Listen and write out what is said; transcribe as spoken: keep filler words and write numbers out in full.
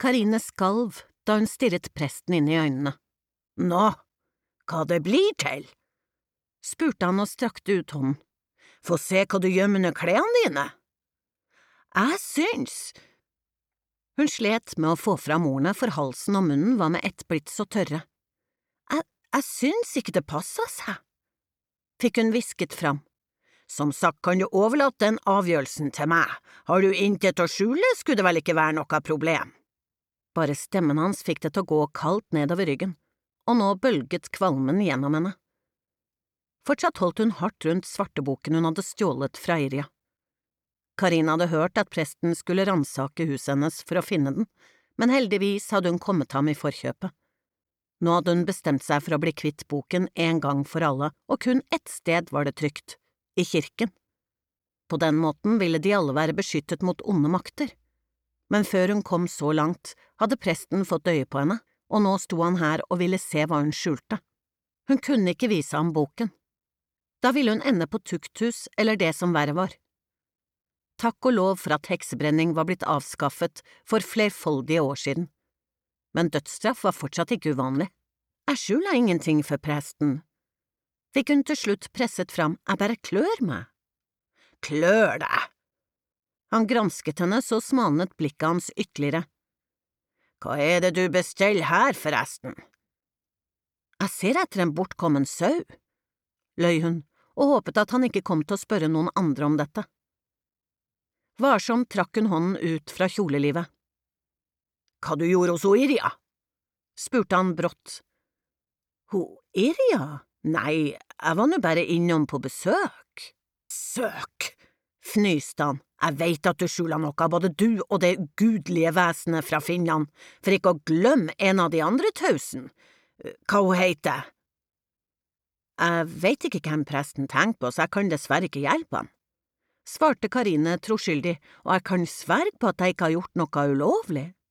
Karine skalv da hun stirret presten inn i øynene. Nå, hva det blir til? Spurte han og strakte ut hånden. Få se hva du gjør under klærne dine. Jeg syns… Hun slet med å få fram ordene, for halsen og munnen var med ett blitt så tørre. Jeg, jeg syns ikke det passet seg, fikk hun hvisket fram. Som sagt kan du overlate den avgjørelsen til meg. Har du intet å skjule, skulle det vel ikke være noe problem. Bare stemmen hans fikk det til å gå kaldt nedover ryggen, og nå bølget kvalmen gjennom henne. Fortsatt holdt hun hardt rundt svarteboken hun hadde stjålet fra Irja. Karine hadde hørt at presten skulle ransake huset hennes for å finne den, men heldigvis hadde hun kommet ham i forkjøpet. Nå hadde hun bestemt seg for å bli kvitt boken en gang for alle, og kun ett sted var det trygt, i kirken. På den måten ville de alle være beskyttet mot onde makter. Men før hun kom så langt, hadde presten fått øye på henne, og nå sto han her og ville se hva hun skjulte. Hun kunne ikke vise ham boken. Da ville hun ende på tukthus eller det som verre var. Takk og lov for at heksebrenning var blitt avskaffet for flerfoldige år siden. Men dødsstraff var fortsatt ikke uvanlig. Jeg skjuler ingenting for presten. Fikk hun til slutt presset fram, jeg bare klør meg. Klør deg? Han gransket henne, så smalnet blikket hans ytterligere. Hva er det du bestiller her, forresten? Jeg ser etter en bortkommen sau, løy hun, og håpet at han ikke kom til å spørre noen andre om dette. Varsomt trakk hun hånden ut fra kjolelivet. Hva du gjorde hos Irja? Spurte han brått. Ho Irja? Nei, jeg var nå bare innom på besøk. Søk, fnyste han. Jeg vet at du skjuler noe, både du og det ugudelige vesenet fra Finland, for ikke å glemme en av de andre tusen. Hva hun heter? Jeg vet ikke hvem presten tenker på, så jeg kan dessverre ikke hjelpe han. Svarte Karine troskyldig, og jeg kan sverge på at jeg ikke har gjort noe ulovlig.